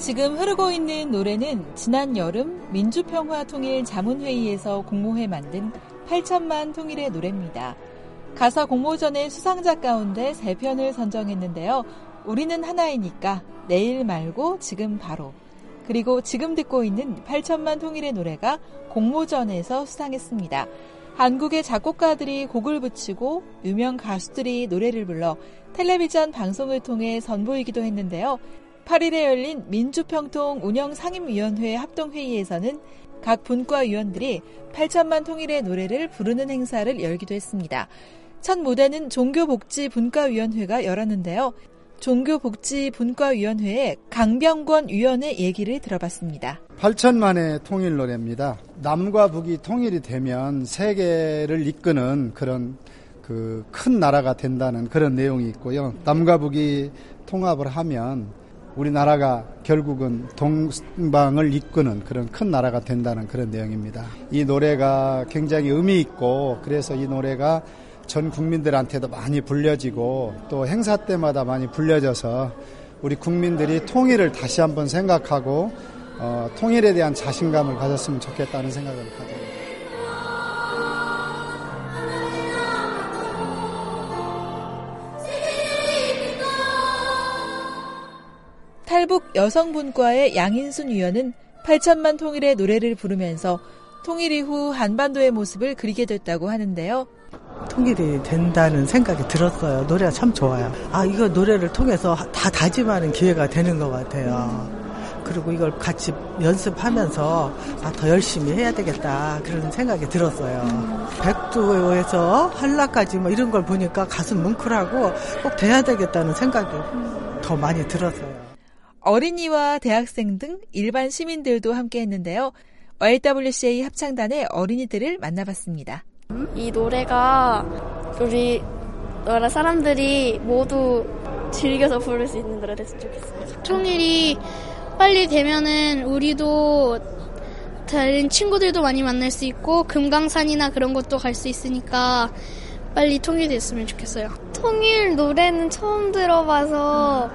지금 흐르고 있는 노래는 지난 여름 민주평화통일자문회의에서 공모해 만든 8천만 통일의 노래입니다. 가사 공모전의 수상작 가운데 3편을 선정했는데요. 우리는 하나이니까, 내일 말고 지금 바로, 그리고 지금 듣고 있는 8천만 통일의 노래가 공모전에서 수상했습니다. 한국의 작곡가들이 곡을 붙이고 유명 가수들이 노래를 불러 텔레비전 방송을 통해 선보이기도 했는데요. 8일에 열린 민주평통 운영상임위원회 합동회의에서는 각 분과위원들이 8천만 통일의 노래를 부르는 행사를 열기도 했습니다. 첫 무대는 종교복지분과위원회가 열었는데요. 종교복지분과위원회의 강병권 위원의 얘기를 들어봤습니다. 8천만의 통일 노래입니다. 남과 북이 통일이 되면 세계를 이끄는 그런 큰 나라가 된다는 그런 내용이 있고요. 남과 북이 통합을 하면 우리나라가 결국은 동방을 이끄는 그런 큰 나라가 된다는 그런 내용입니다. 이 노래가 굉장히 의미 있고, 그래서 이 노래가 전 국민들한테도 많이 불려지고 또 행사 때마다 많이 불려져서 우리 국민들이 통일을 다시 한번 생각하고 통일에 대한 자신감을 가졌으면 좋겠다는 생각을 가져요. 탈북 여성분과의 양인순 위원은 8천만 통일의 노래를 부르면서 통일 이후 한반도의 모습을 그리게 됐다고 하는데요. 통일이 된다는 생각이 들었어요. 노래가 참 좋아요. 이거 노래를 통해서 다 다짐하는 기회가 되는 것 같아요. 그리고 이걸 같이 연습하면서 더 열심히 해야 되겠다 그런 생각이 들었어요. 백두에서 한라까지 이런 걸 보니까 가슴 뭉클하고 꼭 돼야 되겠다는 생각이 더 많이 들었어요. 어린이와 대학생 등 일반 시민들도 함께 했는데요. YWCA 합창단의 어린이들을 만나봤습니다. 이 노래가 우리나라 사람들이 모두 즐겨서 부를 수 있는 노래 됐으면 좋겠어요. 통일이 빨리 되면은 우리도 다른 친구들도 많이 만날 수 있고 금강산이나 그런 것도 갈 수 있으니까 빨리 통일됐으면 좋겠어요. 통일 노래는 처음 들어봐서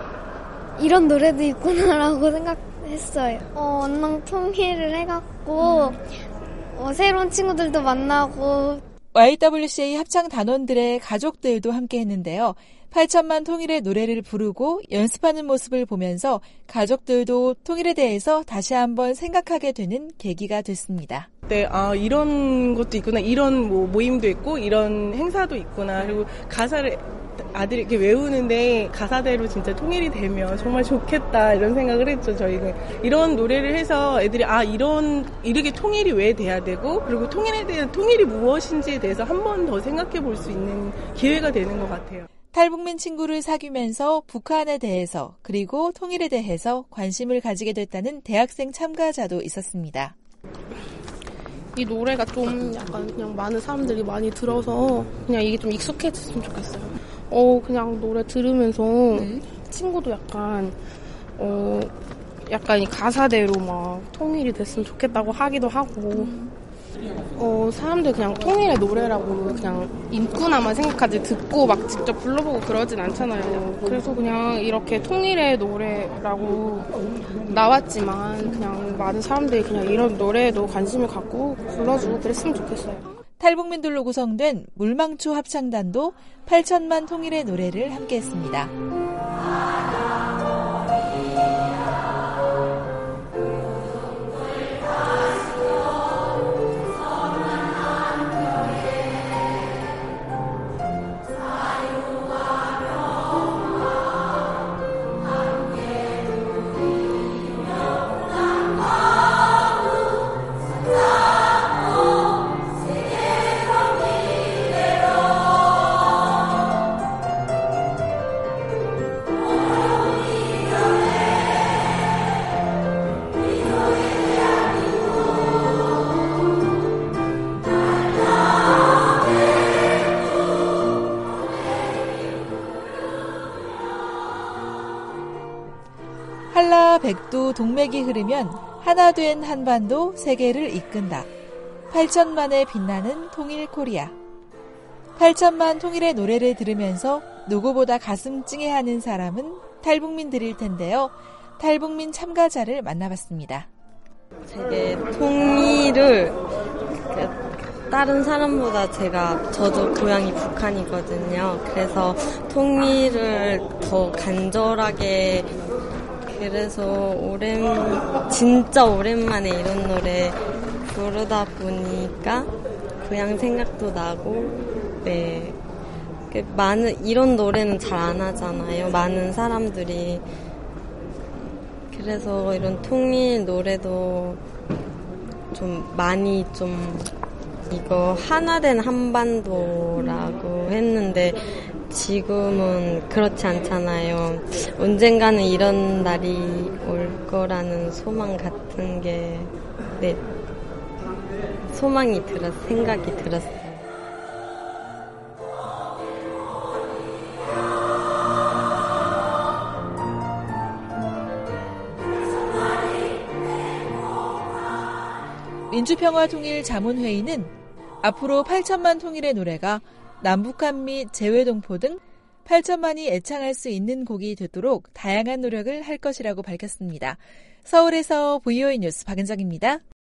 이런 노래도 있구나라고 생각했어요. 언능 통일을 해갖고 새로운 친구들도 만나고. YWCA 합창 단원들의 가족들도 함께 했는데요. 8천만 통일의 노래를 부르고 연습하는 모습을 보면서 가족들도 통일에 대해서 다시 한번 생각하게 되는 계기가 됐습니다. 네, 이런 것도 있구나, 이런 모임도 있고, 이런 행사도 있구나, 그리고 가사를 아들이 이렇게 외우는데 가사대로 진짜 통일이 되면 정말 좋겠다 이런 생각을 했죠. 저희는 이런 노래를 해서 애들이 이렇게 통일이 왜 돼야 되고, 그리고 통일에 대한 통일이 무엇인지에 대해서 한 번 더 생각해 볼 수 있는 기회가 되는 것 같아요. 탈북민 친구를 사귀면서 북한에 대해서 그리고 통일에 대해서 관심을 가지게 됐다는 대학생 참가자도 있었습니다. 이 노래가 좀 약간 그냥 많은 사람들이 많이 들어서 그냥 이게 좀 익숙해졌으면 좋겠어요. 그냥 노래 들으면서 친구도 약간 이 가사대로 막 통일이 됐으면 좋겠다고 하기도 하고, 사람들 그냥 통일의 노래라고 그냥 인구나만 생각하지 듣고 막 직접 불러보고 그러진 않잖아요. 그래서 그냥 이렇게 통일의 노래라고 나왔지만 그냥 많은 사람들이 그냥 이런 노래에도 관심을 갖고 불러주고 그랬으면 좋겠어요. 탈북민들로 구성된 물망초 합창단도 8천만 통일의 노래를 함께했습니다. 한라 백두 동맥이 흐르면 하나 된 한반도 세계를 이끈다. 8천만에 빛나는 통일 코리아. 8천만 통일의 노래를 들으면서 누구보다 가슴 찡해하는 사람은 탈북민들일 텐데요. 탈북민 참가자를 만나봤습니다. 되게 통일을 다른 사람보다 저도 고향이 북한이거든요. 그래서 통일을 더 간절하게, 그래서 진짜 오랜만에 이런 노래 부르다 보니까 고향 생각도 나고, 네. 이런 노래는 잘 안 하잖아요. 많은 사람들이. 그래서 이런 통일 노래도 이거 하나된 한반도라고 했는데 지금은 그렇지 않잖아요. 언젠가는 이런 날이 올 거라는 소망 같은 게, 네, 생각이 들었어요. 민주평화통일자문회의는 앞으로 8천만 통일의 노래가 남북한 및 재외동포 등 8천만이 애창할 수 있는 곡이 되도록 다양한 노력을 할 것이라고 밝혔습니다. 서울에서 VOA 뉴스 박은정입니다.